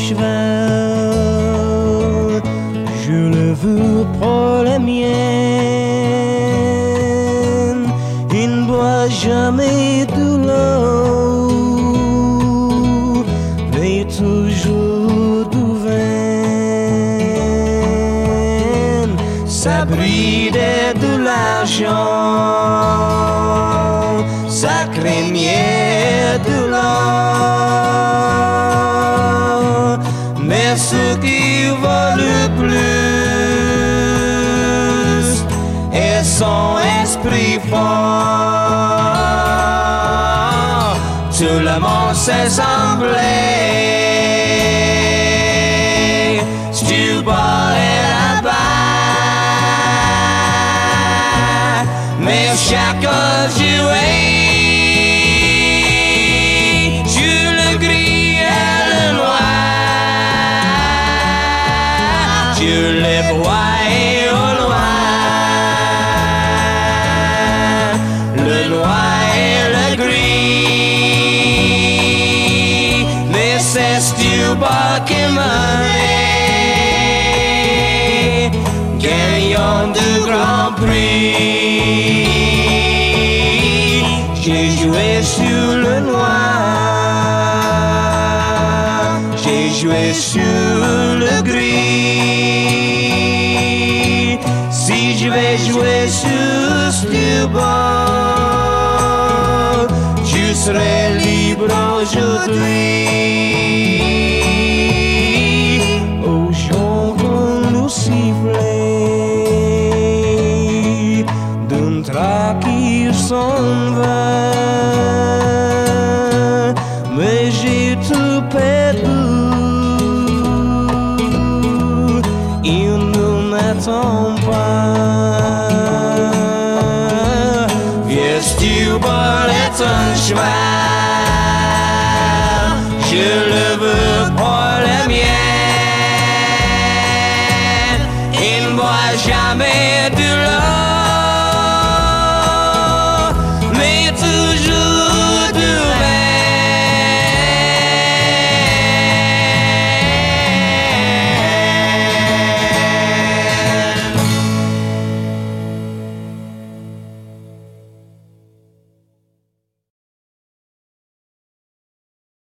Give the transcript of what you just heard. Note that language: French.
cheval, je le veux pour la mienne. Il ne boit jamais de l'eau, mais toujours du vin. Ça bridait de l'argent, ça craignait de l'or. Mais ce qui vaut le plus est son esprit fort. Tout le monde s'est semblé, stupide et là-bas, mais chacun jouait. Je les voyais au loin, le noir et le gris, mais c'est stupide qui m'avait gagnant de grands prix. J'ai joué sur le noir, j'ai joué sur le gris. Si je vais jouer sur Stewart, je serai libre aujourd'hui. Aux gens vont nous siffler d'un train qui s'en va, mais j'ai tout perdu. Il ne m'attend pas. Vieux Stewart est un cheval, je le